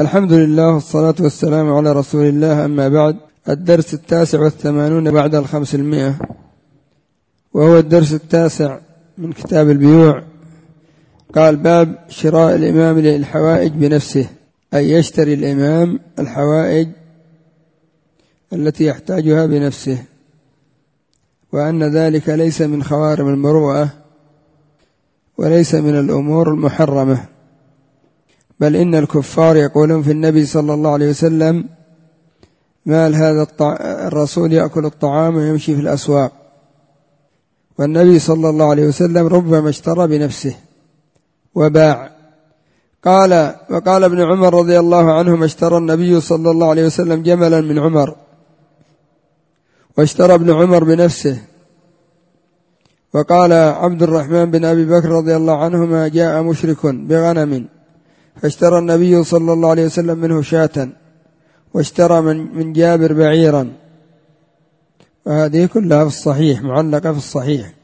الحمد لله والصلاة والسلام على رسول الله. أما بعد، الدرس 89 بعد 500، وهو الدرس 9 من كتاب البيوع. قال: باب شراء الإمام للحوائج بنفسه، أي يشتري الإمام الحوائج التي يحتاجها بنفسه، وأن ذلك ليس من خوارم المروءة وليس من الأمور المحرمة، بل إن الكفار يقولون في النبي صلى الله عليه وسلم: مال هذا الرسول يأكل الطعام ويمشي في الأسواق. والنبي صلى الله عليه وسلم ربما اشترى بنفسه وباع. وقال ابن عمر رضي الله عنهما: اشترى النبي صلى الله عليه وسلم جملا من عمر، واشترى ابن عمر بنفسه. وقال عبد الرحمن بن أبي بكر رضي الله عنهما: جاء مشرك بغنم فاشترى النبي صلى الله عليه وسلم منه شاة، واشترى من جابر بعيرا. وهذه كلها في الصحيح، معلقة في الصحيح.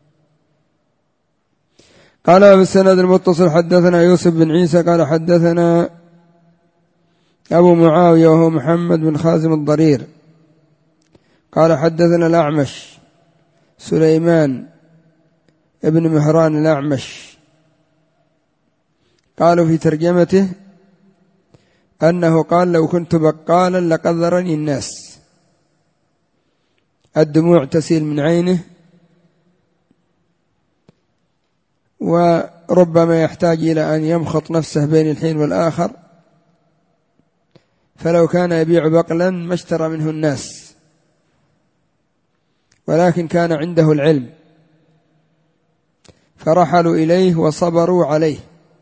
قال: بالسند المتصل حدثنا يوسف بن عيسى قال حدثنا أبو معاوية وهو محمد بن خازم الضرير قال حدثنا الأعمش سليمان ابن مهران الأعمش. قالوا في ترجمته أنه قال: لو كنت بقالا لقذرني الناس. الدموع تسيل من عينه، وربما يحتاج إلى أن يمخط نفسه بين الحين والآخر، فلو كان يبيع بقلا ما اشترى منه الناس، ولكن كان عنده العلم فرحلوا إليه وصبروا عليه،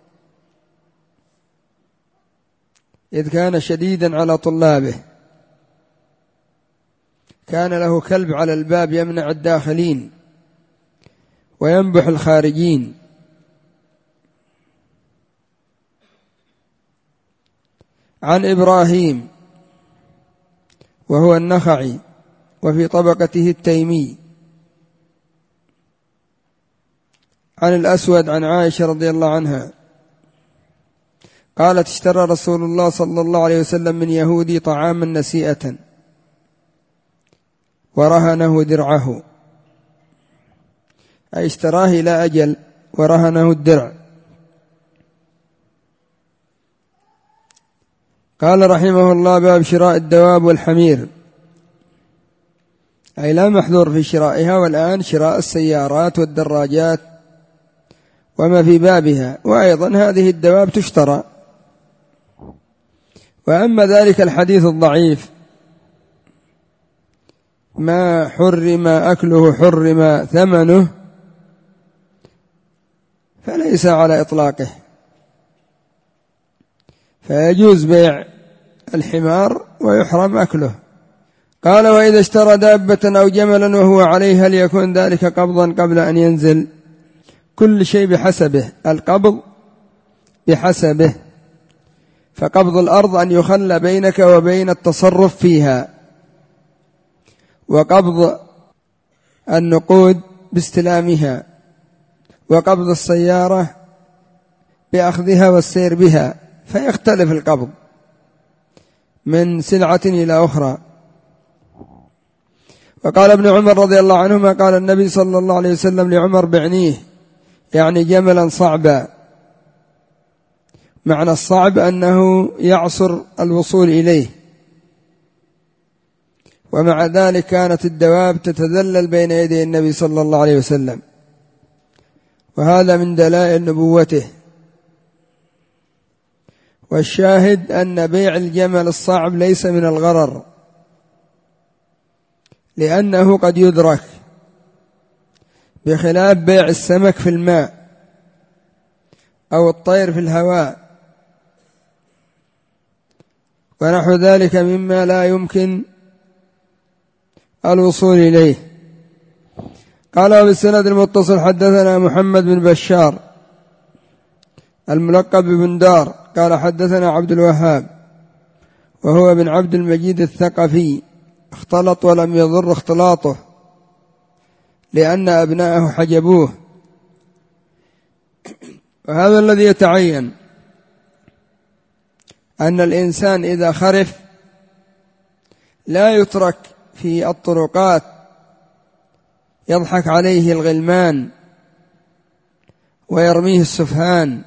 إذ كان شديدا على طلابه. كان له كلب على الباب يمنع الداخلين وينبح الخارجين. عن إبراهيم وهو النخعي وفي طبقته التيمي، عن الأسود عن عائشة رضي الله عنها قالت: اشترى رسول الله صلى الله عليه وسلم من يهودي طعاما نسيئة ورهنه درعه، أي اشتراه إلى أجل ورهنه الدرع. قال رحمه الله: باب شراء الدواب والحمير، أي لا محذور في شرائها، والآن شراء السيارات والدراجات وما في بابها، وأيضا هذه الدواب تشترى. وأما ذلك الحديث الضعيف: ما حرم أكله حرم ثمنه، فليس على إطلاقه، فيجوز بيع الحمار ويحرم أكله. قال: وإذا اشترى دابة أو جملا وهو عليه هل يكون ذلك قبضا قبل أن ينزل؟ كل شيء بحسبه، القبض بحسبه. فقبض الأرض أن يخلى بينك وبين التصرف فيها، وقبض النقود باستلامها، وقبض السيارة بأخذها والسير بها، فيختلف القبض من سلعة إلى أخرى. وقال ابن عمر رضي الله عنهما: قال النبي صلى الله عليه وسلم لعمر: بعنيه، يعني جملا صعبا. معنى الصعب أنه يعصر الوصول إليه، ومع ذلك كانت الدواب تتذلل بين يدي النبي صلى الله عليه وسلم، وهذا من دلائل نبوته. والشاهد أن بيع الجمل الصعب ليس من الغرر، لأنه قد يدرك، بخلاف بيع السمك في الماء أو الطير في الهواء ونحو ذلك مما لا يمكن الوصول إليه. قال: بالسند المتصل حدثنا محمد بن بشار الملقب بن دار قال حدثنا عبد الوهاب وهو بن عبد المجيد الثقفي، اختلط ولم يضر اختلاطه لأن أبناءه حجبوه، وهذا الذي يتعين أن الإنسان إذا خرف لا يترك في الطرقات يضحك عليه الغلمان ويرميه السفهان،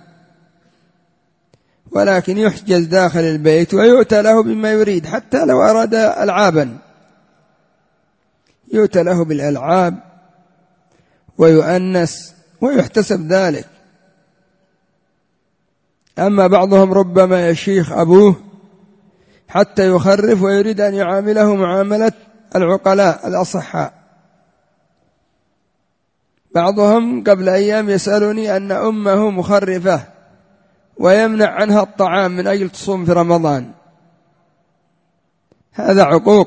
ولكن يحجز داخل البيت ويؤتى له بما يريد، حتى لو أراد ألعابا يؤتى له بالألعاب ويؤنس ويحتسب ذلك. أما بعضهم ربما يشيخ أبوه حتى يخرف ويريد أن يعامله معاملة العقلاء الأصحاء. بعضهم قبل أيام يسألني أن أمه مخرفة ويمنع عنها الطعام من أجل تصوم في رمضان. هذا عقوق،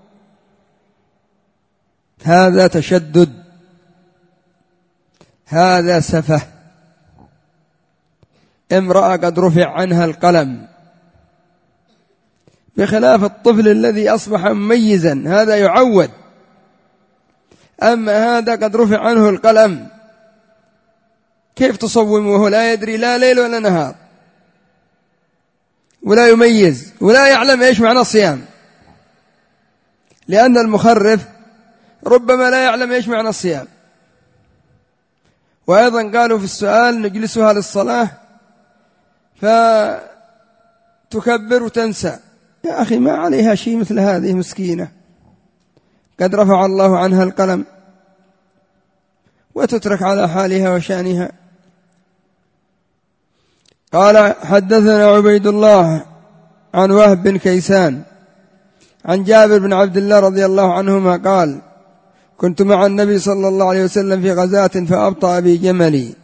هذا تشدد، هذا سفه. امرأة قد رفع عنها القلم، بخلاف الطفل الذي أصبح مميزا هذا يعود. أما هذا قد رفع عنه القلم، كيف تصوم وهو لا يدري لا ليل ولا نهار، ولا يميز ولا يعلم إيش معنى الصيام؟ لأن المخرف ربما لا يعلم إيش معنى الصيام. وأيضا قالوا في السؤال نجلسها للصلاة فتكبر وتنسى. يا أخي ما عليها شيء مثل هذه مسكينة، قد رفع الله عنها القلم وتترك على حالها وشأنها. قال حدثنا عبيد الله عن وهب بن كيسان عن جابر بن عبد الله رضي الله عنهما قال كنت مع النبي صلى الله عليه وسلم في غزاة فأبطأ بي جملي.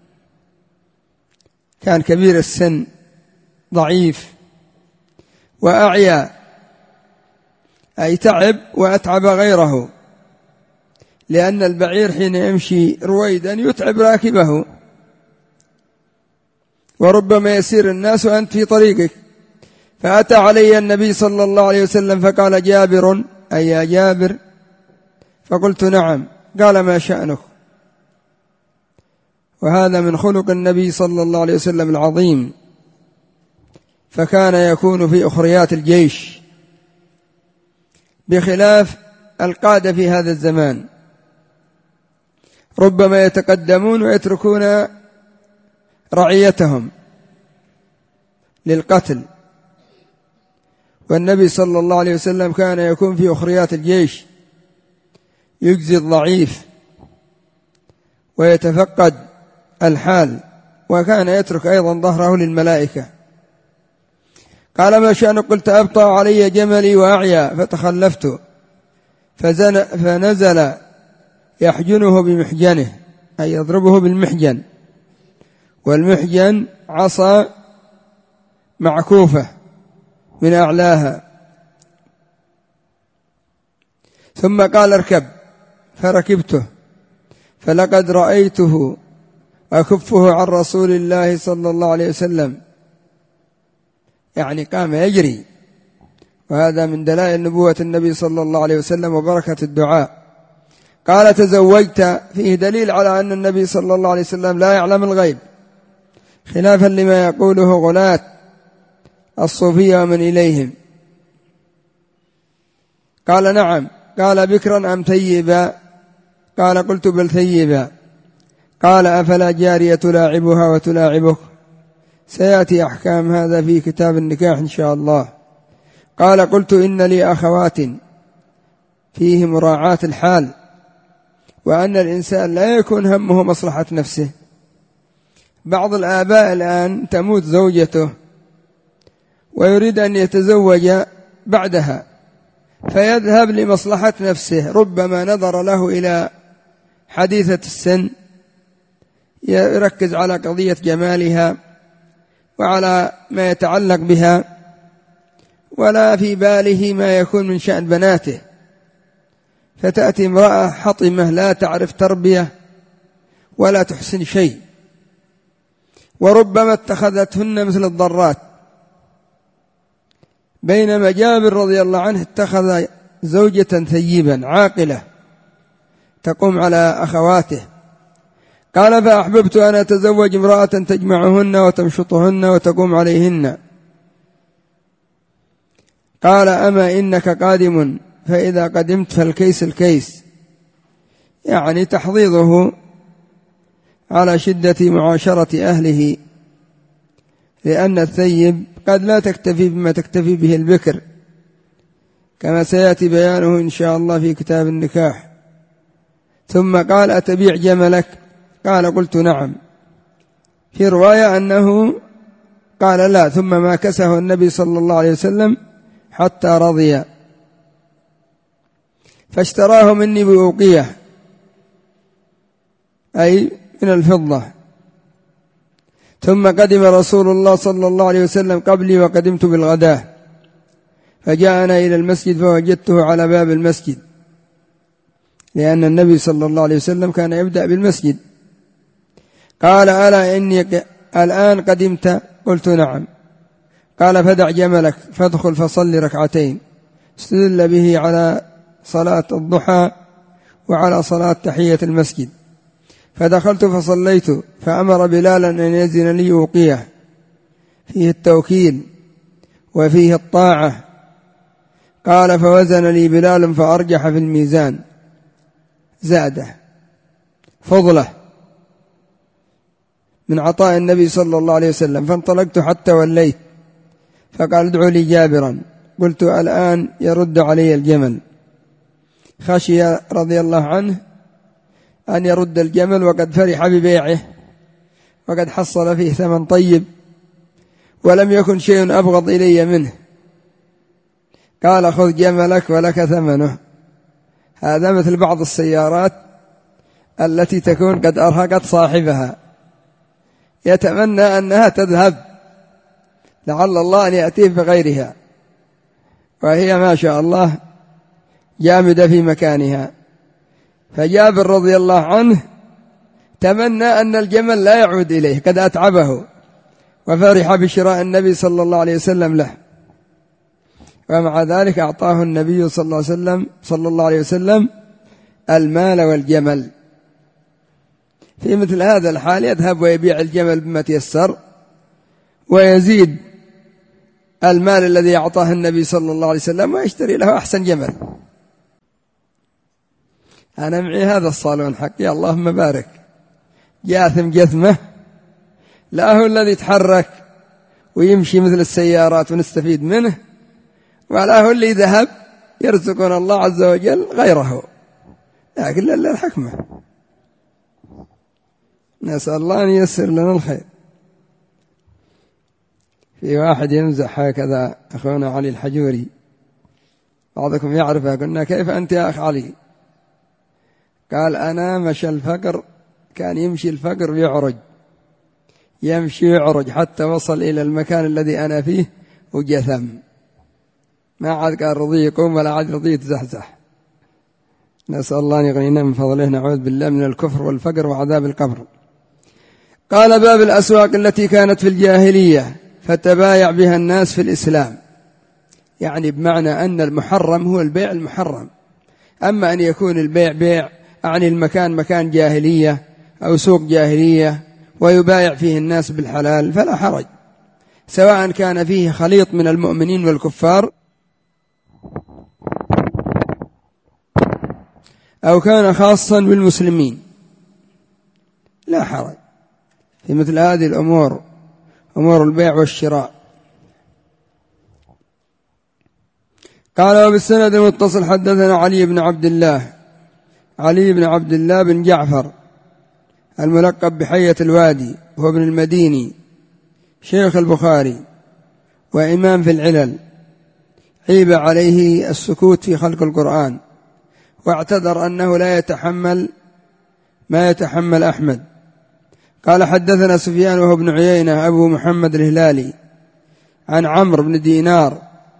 كان كبير السن ضعيف وأعيا، أي تعب وأتعب غيره، لأن البعير حين يمشي رويدا يتعب راكبه، وربما يسير الناس وأنت في طريقك. فأتى علي النبي صلى الله عليه وسلم فقال جابر أي يا جابر؟ فقلت نعم. قال ما شأنك؟ وهذا من خلق النبي صلى الله عليه وسلم العظيم، فكان يكون في أخريات الجيش بخلاف القادة في هذا الزمان، ربما يتقدمون ويتركون رعيتهم للقتل، والنبي صلى الله عليه وسلم كان يكون في أخريات الجيش يجزي الضعيف ويتفقد الحال، وكان يترك أيضا ظهره للملائكة. قال ما شأنك؟ قلت أبطأ علي جملي وأعيا فتخلفت، فنزل يحجنه بمحجنه، أي يضربه بالمحجن، والمحجن عصا معكوفة من أعلاها. ثم قال اركب، فركبته، فلقد رأيته أكفه عن رسول الله صلى الله عليه وسلم، يعني قام يجري، وهذا من دلائل نبوة النبي صلى الله عليه وسلم وبركة الدعاء. قال تزوجت، فيه دليل على أن النبي صلى الله عليه وسلم لا يعلم الغيب، خلافا لما يقوله غلاة الصوفية ومن إليهم. قال نعم. قال بكرا أم ثيبا؟ قال قلت بل ثيبا. قال أفلا جارية تلاعبها وتلاعبك؟ سيأتي أحكام هذا في كتاب النكاح إن شاء الله. قال قلت إن لي أخوات، فيه مراعاة الحال، وأن الإنسان لا يكون همه مصلحة نفسه. بعض الآباء الآن تموت زوجته ويريد أن يتزوج بعدها، فيذهب لمصلحة نفسه، ربما نظر له إلى حديثة السن، يركز على قضية جمالها وعلى ما يتعلق بها، ولا في باله ما يكون من شأن بناته. فتأتي امرأة حطمة لا تعرف تربية ولا تحسن شيء، وربما اتخذتهن مثل الضرات. بينما جابر رضي الله عنه اتخذ زوجة ثيبا عاقلة تقوم على أخواته. قال فأحببت أن أتزوج امرأة تجمعهن وتمشطهن وتقوم عليهن. قال أما إنك قادم، فإذا قدمت فالكيس الكيس، يعني تحضيضه على شدة معاشرة أهله، لأن الثيب قد لا تكتفي بما تكتفي به البكر، كما سيأتي بيانه إن شاء الله في كتاب النكاح. ثم قال أتبيع جملك؟ قال قلت نعم. في رواية أنه قال لا، ثم ما كسه النبي صلى الله عليه وسلم حتى رضي، فاشتراه مني بأوقية، أي من الفضة. ثم قدم رسول الله صلى الله عليه وسلم قبلي وقدمت بالغداة، فجاءنا إلى المسجد فوجدته على باب المسجد، لأن النبي صلى الله عليه وسلم كان يبدأ بالمسجد. قال ألا إني الآن قدمت؟ قلت نعم. قال فدع جملك فادخل فصل ركعتين. استدل به على صلاة الضحى وعلى صلاة تحية المسجد. فدخلت فصليت، فأمر بلالا أن يزن لي أوقية، فيه التوكيل وفيه الطاعة. قال فوزن لي بلال فأرجح في الميزان، زاده فضله من عطاء النبي صلى الله عليه وسلم. فانطلقت حتى وليت، فقال ادعوا لي جابرا. قلت الآن يرد علي الجمل. خشي رضي الله عنه أن يرد الجمل وقد فرح ببيعه، وقد حصل فيه ثمن طيب، ولم يكن شيء أبغض إلي منه. قال خذ جملك ولك ثمنه. هذا مثل بعض السيارات التي تكون قد أرهقت صاحبها، يتمنى أنها تذهب لعل الله أن يأتيه بغيرها، وهي ما شاء الله جامدة في مكانها. فجابر رضي الله عنه تمنى أن الجمل لا يعود إليه، قد أتعبه، وفرح بشراء النبي صلى الله عليه وسلم له. ومع ذلك أعطاه النبي صلى الله عليه وسلم المال والجمل. في مثل هذا الحال يذهب ويبيع الجمل بما تيسر، ويزيد المال الذي أعطاه النبي صلى الله عليه وسلم ويشتري له أحسن جمل. أنا معي هذا الصالون حقي اللهم بارك، جاثم جثمة، لا هو الذي يتحرك ويمشي مثل السيارات ونستفيد منه، ولا هو اللي ذهب يرزقنا الله عز وجل غيره، لكن لله الحكمة. نسأل الله أن ييسر لنا الخير. في واحد يمزح هكذا أخونا علي الحجوري، بعضكم يعرفه، قلنا كيف أنت يا أخ علي؟ قال أنا مشى الفقر، كان يمشي الفقر ويعرج، يمشي ويعرج حتى وصل إلى المكان الذي أنا فيه وجثم، ما عاد قال رضي يقوم ولا عاد رضي يتزحزح. نسأل الله أن يغنينا من فضله، نعوذ بالله من الكفر والفقر وعذاب القبر. قال باب الأسواق التي كانت في الجاهلية فتبايع بها الناس في الإسلام، يعني بمعنى أن المحرم هو البيع المحرم، أما أن يكون البيع بيع عن المكان مكان جاهلية أو سوق جاهلية ويبايع فيه الناس بالحلال فلا حرج، سواء كان فيه خليط من المؤمنين والكفار أو كان خاصا بالمسلمين، لا حرج في مثل هذه الأمور، أمور البيع والشراء. قال وبالسند المتصل حدثنا علي بن عبد الله بن جعفر الملقب بحية الوادي، وهو ابن المديني، شيخ البخاري وإمام في العلل، عيب عليه السكوت في خلق القرآن، واعتذر أنه لا يتحمل ما يتحمل أحمد. قال حدثنا سفيان وهو ابن عيينة أبو محمد الهلالي عن عمرو بن دينار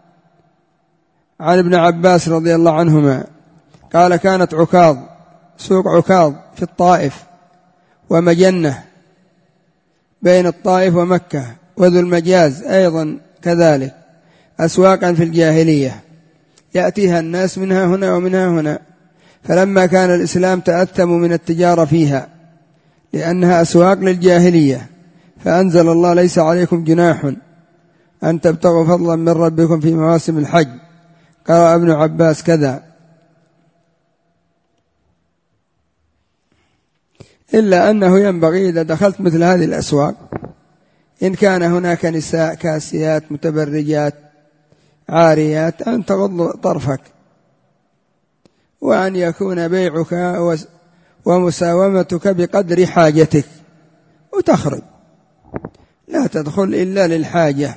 عن ابن عباس رضي الله عنهما قال كانت عكاظ، سوق عكاظ في الطائف، ومجنة بين الطائف ومكة، وذو المجاز أيضا كذلك، أسواقا في الجاهلية يأتيها الناس منها هنا ومنها هنا. فلما كان الإسلام تأثموا من التجارة فيها لأنها أسواق للجاهلية، فأنزل الله ليس عليكم جناح أن تبتغوا فضلا من ربكم في مواسم الحج. قال ابن عباس كذا، إلا أنه ينبغي إذا دخلت مثل هذه الأسواق إن كان هناك نساء كاسيات متبرجات عاريات أن تغض طرفك، وأن يكون بيعك ومساومتك بقدر حاجتك وتخرج، لا تدخل إلا للحاجة.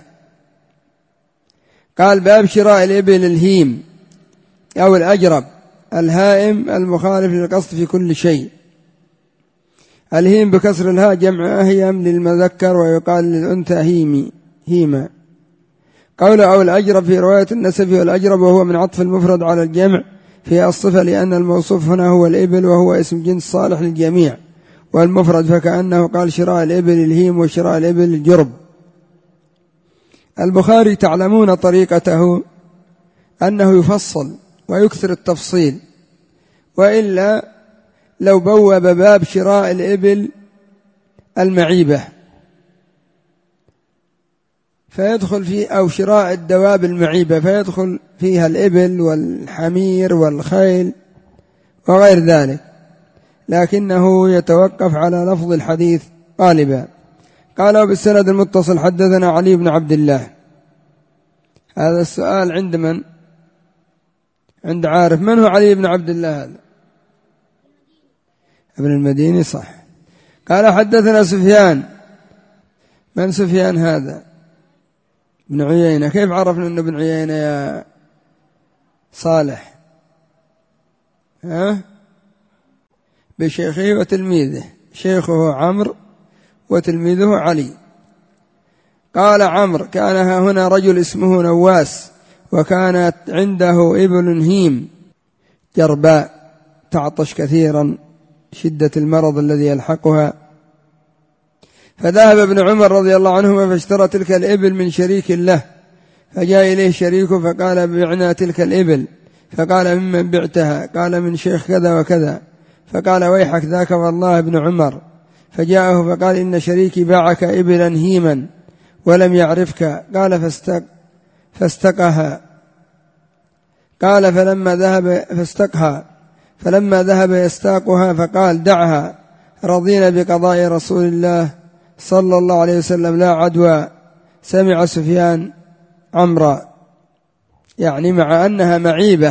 قال باب شراء الإبل الهيم أو الأجرب. الهائم المخالف للقصد في كل شيء. الهيم بكسر الهاء جمع أهيم للمذكر، ويقال للأنثى هيمة. قول أو الأجرب في رواية النسب والأجرب، وهو من عطف المفرد على الجمع في الصفة، لأن الموصوف هنا هو الإبل وهو اسم جنس صالح للجميع، والمفرد فكأنه قال شراء الإبل الهيم وشراء الإبل الجرب. البخاري تعلمون طريقته أنه يفصل ويكثر التفصيل، وإلا لو بوب باب شراء الإبل المعيبة فيدخل فيه، أو شراء الدواب المعيبة فيدخل فيها الإبل والحمير والخيل وغير ذلك، لكنه يتوقف على لفظ الحديث غالبا. قال بالسند المتصل حدثنا علي بن عبد الله. هذا السؤال عند من؟ عند عارف. من هو علي بن عبد الله هذا؟ ابن المديني، صح. قال حدثنا سفيان. من سفيان هذا؟ ابن عيينة. كيف عرفنا أنه ابن عيينة يا صالح؟ بشيخه وتلميذه، شيخه عمرو وتلميذه علي. قال عمرو كان ها هنا رجل اسمه نواس، وكانت عنده إبل هيم جرباء تعطش كثيرا شدة المرض الذي يلحقها، فذهب ابن عمر رضي الله عنهما فاشترى تلك الإبل من شريك له، فجاء إليه شريكه فقال بعنا تلك الإبل، فقال ممن بعتها؟ قال من شيخ كذا وكذا. فقال ويحك ذاك والله ابن عمر. فجاءه فقال إن شريكي باعك إبلا هيما ولم يعرفك. قال فاستقها. قال فلما ذهب يستاقها فقال دعها، رضينا بقضاء رسول الله صلى الله عليه وسلم لا عدوى. سمع سفيان عمرا، يعني مع أنها معيبة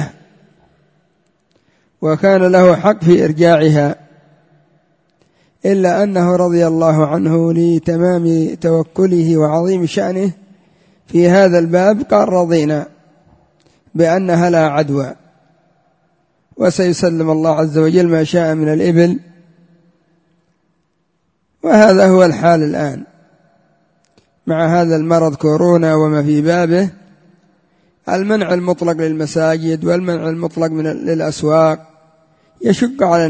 وكان له حق في إرجاعها، إلا أنه رضي الله عنه لتمام توكله وعظيم شأنه في هذا الباب قال رضينا بأنها لا عدوى، وسيسلم الله عز وجل ما شاء من الإبل. وهذا هو الحال الآن مع هذا المرض كورونا وما في بابه، المنع المطلق للمساجد والمنع المطلق للأسواق يشق على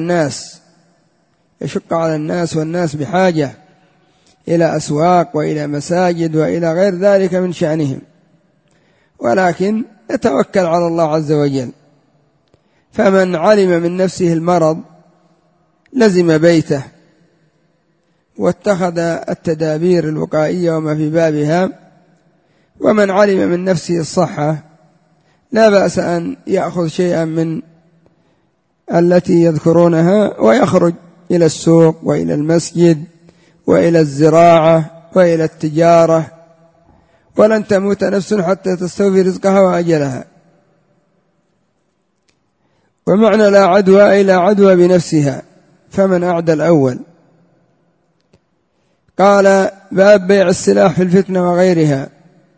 الناس، والناس بحاجة إلى أسواق وإلى مساجد وإلى غير ذلك من شأنهم، ولكن يتوكل على الله عز وجل. فمن علم من نفسه المرض لزم بيته واتخذ التدابير الوقائية وما في بابها، ومن علم من نفسه الصحة لا بأس أن يأخذ شيئا من التي يذكرونها ويخرج إلى السوق وإلى المسجد وإلى الزراعة وإلى التجارة، ولن تموت نفس حتى تستوفي رزقها وأجلها. ومعنى لا عدوى أي لا عدوى بنفسها، فمن أعدى الأول. قال باب بيع السلاح في الفتنة وغيرها.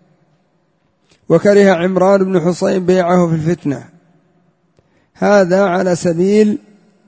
وكره عمران بن حصين بيعه في الفتنة، هذا على سبيل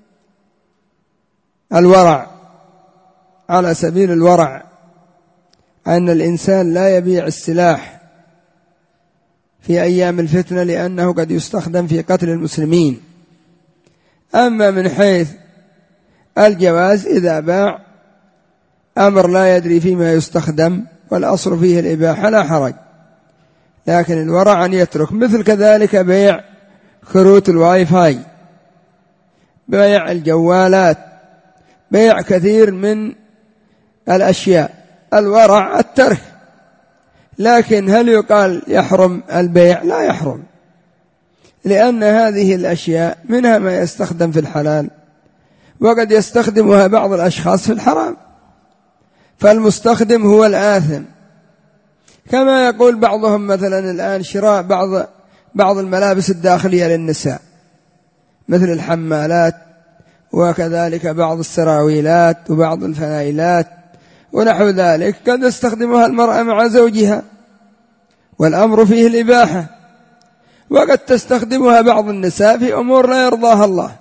الورع، أن الإنسان لا يبيع السلاح في أيام الفتنة لأنه قد يستخدم في قتل المسلمين. أما من حيث الجواز إذا باع أمر لا يدري فيما يستخدم والأصل فيه الإباحة لا حرج، لكن الورع أن يترك. مثل كذلك بيع كروت الواي فاي، بيع الجوالات، بيع كثير من الأشياء، الورع الترك، لكن هل يقال يحرم البيع؟ لا يحرم، لأن هذه الأشياء منها ما يستخدم في الحلال وقد يستخدمها بعض الأشخاص في الحرام، فالمستخدم هو الآثم. كما يقول بعضهم مثلا الآن شراء بعض الملابس الداخلية للنساء مثل الحمالات، وكذلك بعض السراويلات وبعض الفنايلات ونحو ذلك، قد يستخدمها المرأة مع زوجها والأمر فيه الإباحة، وقد تستخدمها بعض النساء في أمور لا يرضاها الله.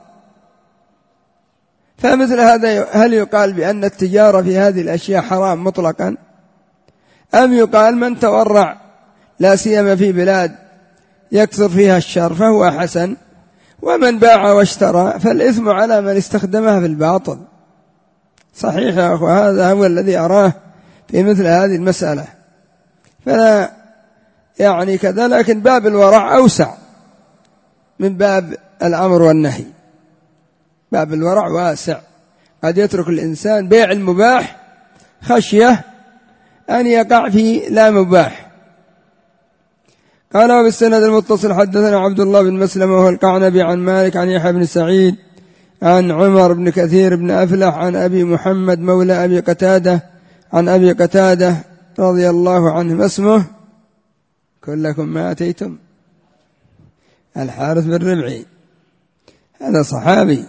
فمثل هذا هل يقال بأن التجارة في هذه الأشياء حرام مطلقا، أم يقال من تورع لا سيما في بلاد يكثر فيها الشر فهو حسن، ومن باع واشترى فالإثم على من استخدمها في الباطل؟ صحيح يا أخوة، هذا هو الذي أراه في مثل هذه المسألة. فلا يعني كذا، لكن باب الورع أوسع من باب الأمر والنهي. باب الورع واسع، قد يترك الإنسان بيع المباح خشية أن يقع في لا مباح. قال وبالسند المتصل حدثنا عبد الله بن مسلم وهو القعنبي عن مالك عن يحيى بن سعيد عن عمر بن كثير بن أفلح عن أبي محمد مولى أبي قتادة عن أبي قتادة رضي الله عنه. ما اسمه؟ كلكم ما أتيتم. الحارث بن ربعي، هذا صحابي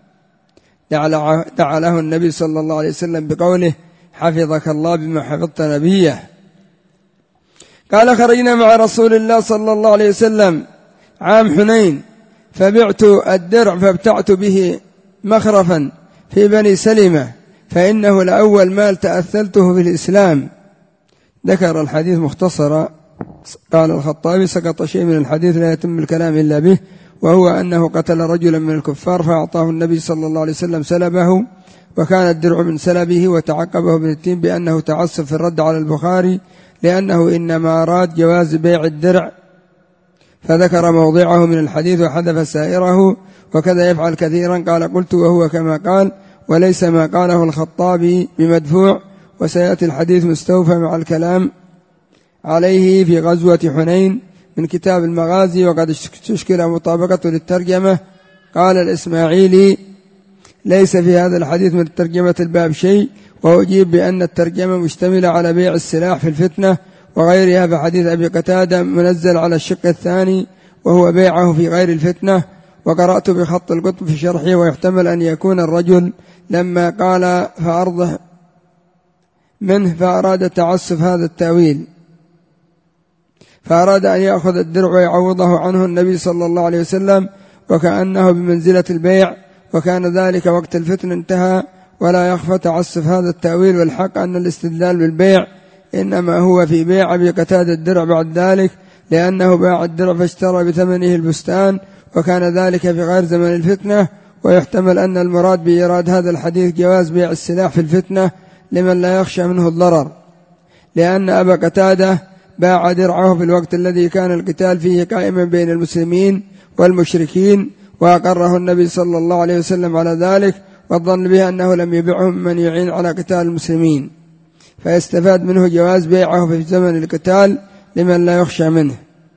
دعا له النبي صلى الله عليه وسلم بقوله حفظك الله بما حفظت نبيه. قال خرجنا مع رسول الله صلى الله عليه وسلم عام حنين فبعت الدرع فابتعت به مخرفا في بني سلمة فإنه لأول مال تأثلته في الإسلام. ذكر الحديث مختصرا. قال الخطابي سقط شيء من الحديث لا يتم الكلام إلا به، وهو أنه قتل رجلا من الكفار فأعطاه النبي صلى الله عليه وسلم سلبه، وكان الدرع من سلبه، وتعقبه ابن التين بأنه تعسف في الرد على البخاري لأنه إنما أراد جواز بيع الدرع، فذكر موضعه من الحديث وحذف سائره، وكذا يفعل كثيرا. قال قلت وهو كما قال، وليس ما قاله الخطابي بمدفوع، وسيأتي الحديث مستوفى مع الكلام عليه في غزوة حنين من كتاب المغازي، وقد تشكل مطابقته للترجمة. قال الإسماعيلي ليس في هذا الحديث من ترجمة الباب شيء، وأجيب بأن الترجمة مشتملة على بيع السلاح في الفتنة وغيرها، فحديث أبي قتادة منزل على الشق الثاني وهو بيعه في غير الفتنة. وقرأت بخط القطب في شرحه، ويحتمل أن يكون الرجل لما قال فأرضه منه فأراد تعسف هذا التأويل، فأراد أن يأخذ الدرع ويعوضه عنه النبي صلى الله عليه وسلم، وكأنه بمنزلة البيع، وكان ذلك وقت الفتن انتهى. ولا يخفى تعسف هذا التأويل، والحق أن الاستدلال بالبيع إنما هو في بيع أبي قتادة الدرع بعد ذلك، لأنه باع الدرع فاشترى بثمنه البستان، وكان ذلك في غير زمن الفتنة. ويحتمل أن المراد بإيراد هذا الحديث جواز بيع السلاح في الفتنة لمن لا يخشى منه الضرر، لأن أبا قتادة باع درعه في الوقت الذي كان القتال فيه قائما بين المسلمين والمشركين، وأقره النبي صلى الله عليه وسلم على ذلك، والظن به أنه لم يبعه من يعين على قتال المسلمين، فيستفاد منه جواز بيعه في زمن القتال لمن لا يخشى منه.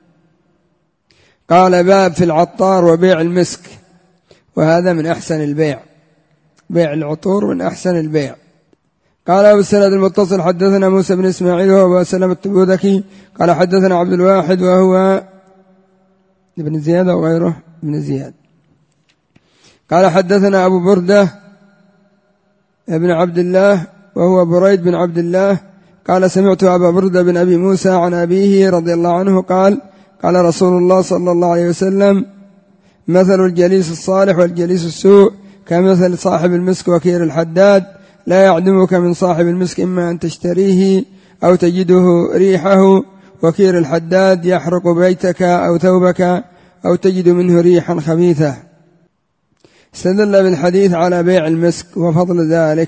قال باب في العطار وبيع المسك، وهذا من أحسن البيع، بيع العطور من أحسن البيع. قال أبو السند المتصل حدثنا موسى بن إسماعيل وهو سلمة التبوذكي قال حدثنا عبد الواحد وهو ابن زياد وغيره ابن زياد قال حدثنا أبو بردة ابن عبد الله وهو بريد بن عبد الله قال سمعت أبا بردة بن أبي موسى عن أبيه رضي الله عنه قال قال رسول الله صلى الله عليه وسلم مثل الجليس الصالح والجليس السوء كمثل صاحب المسك وكير الحداد، لا يعدمك من صاحب المسك إما أن تشتريه أو تجده ريحه، وكير الحداد يحرق بيتك أو ثوبك أو تجد منه ريحا خبيثة. استدل بالحديث على بيع المسك وفضل ذلك،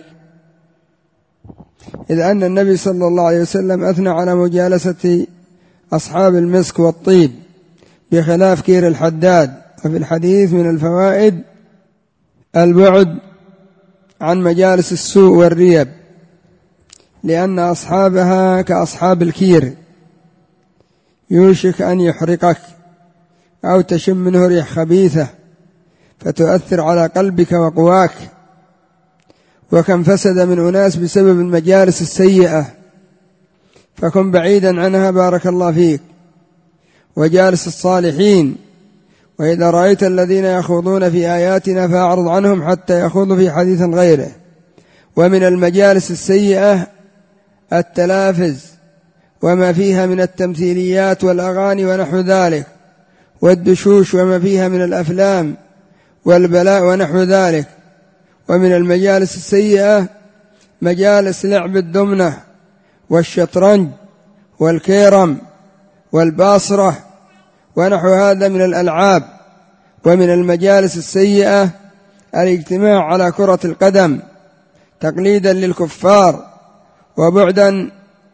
إذ أن النبي صلى الله عليه وسلم أثنى على مجالسة أصحاب المسك والطيب بخلاف كير الحداد. وفي الحديث من الفوائد البعد عن مجالس السوء والريب، لأن أصحابها كأصحاب الكير يوشك أن يحرقك أو تشم منه ريح خبيثة فتؤثر على قلبك وقواك. وكم فسد من أناس بسبب المجالس السيئة، فكن بعيدا عنها بارك الله فيك، وجالس الصالحين. وإذا رأيت الذين يخوضون في آياتنا فأعرض عنهم حتى يخوضوا في حديث غيره. ومن المجالس السيئة التلافز وما فيها من التمثيليات والأغاني ونحو ذلك، والدشوش وما فيها من الأفلام والبلاء ونحو ذلك. ومن المجالس السيئة مجالس لعب الدمنة والشطرنج والكيرم والباصرة ونحو هذا من الألعاب. ومن المجالس السيئة الاجتماع على كرة القدم تقليدا للكفار وبعدا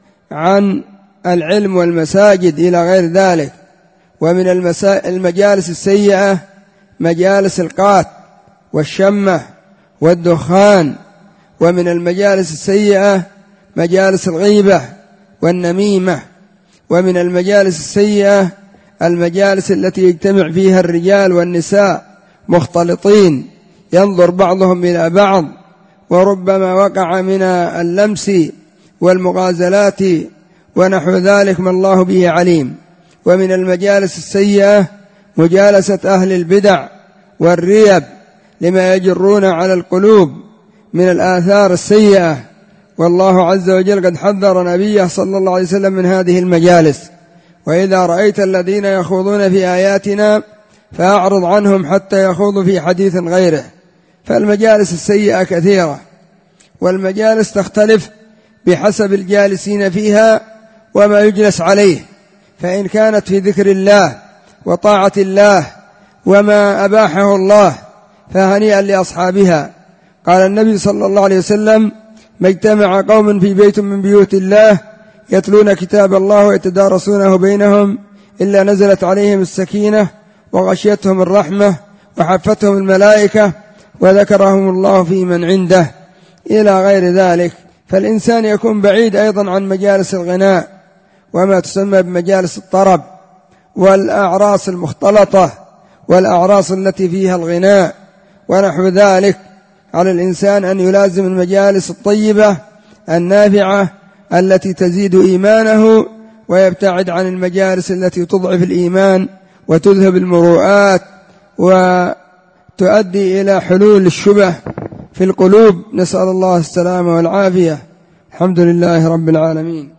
عن العلم والمساجد إلى غير ذلك. ومن المجالس السيئة مجالس القات والشمة والدخان. ومن المجالس السيئة مجالس الغيبة والنميمة. ومن المجالس السيئة المجالس التي يجتمع فيها الرجال والنساء مختلطين ينظر بعضهم إلى بعض، وربما وقع من اللمس والمغازلات ونحو ذلك ما الله به عليم. ومن المجالس السيئة مجالسة أهل البدع والريب لما يجرون على القلوب من الآثار السيئة، والله عز وجل قد حذر نبيه صلى الله عليه وسلم من هذه المجالس. وإذا رأيت الذين يخوضون في آياتنا فأعرض عنهم حتى يخوضوا في حديث غيره. فالمجالس السيئة كثيرة، والمجالس تختلف بحسب الجالسين فيها وما يجلس عليه. فإن كانت في ذكر الله وطاعة الله وما أباحه الله فهنيئا لأصحابها. قال النبي صلى الله عليه وسلم: ما اجتمع قوم في بيت من بيوت الله يتلون كتاب الله ويتدارسونه بينهم إلا نزلت عليهم السكينة وغشيتهم الرحمة وحفتهم الملائكة وذكرهم الله في من عنده إلى غير ذلك. فالإنسان يكون بعيد أيضا عن مجالس الغناء وما تسمى بمجالس الطرب والأعراس المختلطة والأعراس التي فيها الغناء ونحو ذلك. على الإنسان أن يلازم المجالس الطيبة النافعة التي تزيد إيمانه، ويبتعد عن المجالس التي تضعف الإيمان وتذهب المروءات وتؤدي إلى حلول الشبه في القلوب. نسأل الله السلامة والعافية. الحمد لله رب العالمين.